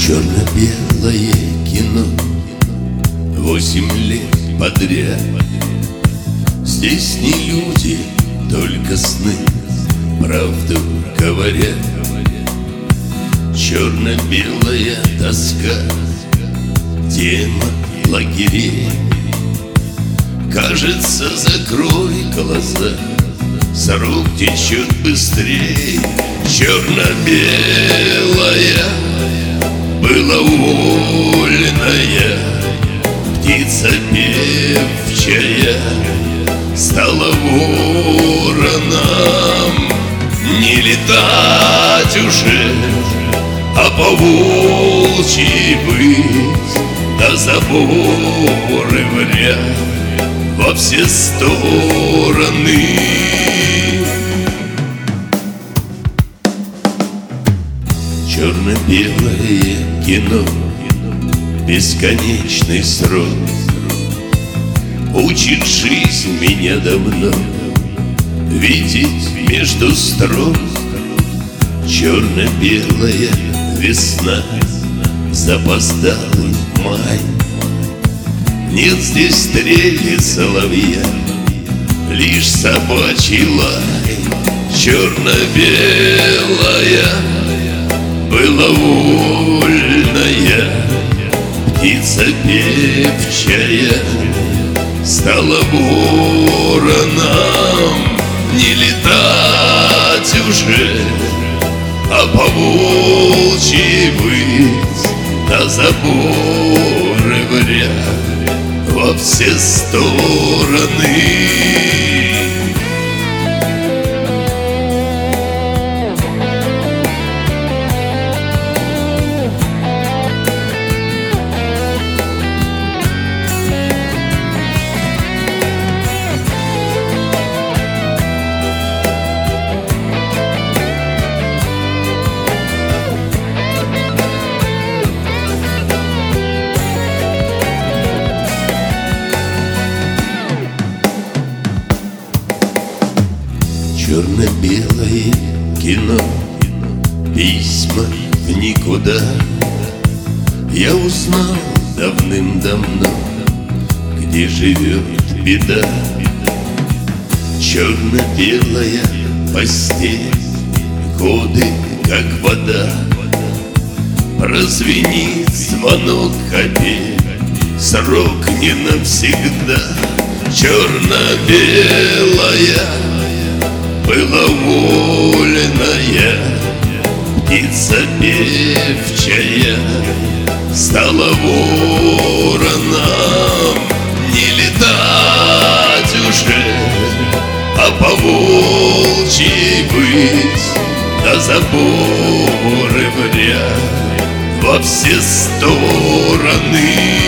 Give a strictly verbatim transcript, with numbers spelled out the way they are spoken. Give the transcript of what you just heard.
Черно-белое кино восемь лет подряд. Здесь не люди, только сны правду говорят. Черно-белая тоска, тема лагерей. Кажется, закрой глаза, срок течет быстрее. Черно-белая была вольная, птица певчая стала вороном. Не летать уже, а по-волчьи быть, до заборы в ряд во все стороны. Черно-белое кино, бесконечный срок, учит жизнь меня давно видеть между строк. Черно-белая весна, запоздалый май. Нет здесь трели соловья, лишь собачий лай. Черно-белая была вольная, птица певчая стала вороном. Не летать уже, а по-волчьи быть, до заборы в ряд во все стороны. Черно-белое кино, письма в никуда. Я узнал давным-давно, где живет беда. Черно-белая постель, годы как вода. Прозвенит звонок опять, срок не навсегда. Черно-белая была вольная, птица певчая стала вороном. Не летать уже, а по-волчьи быть, до заборы в ряд во все стороны.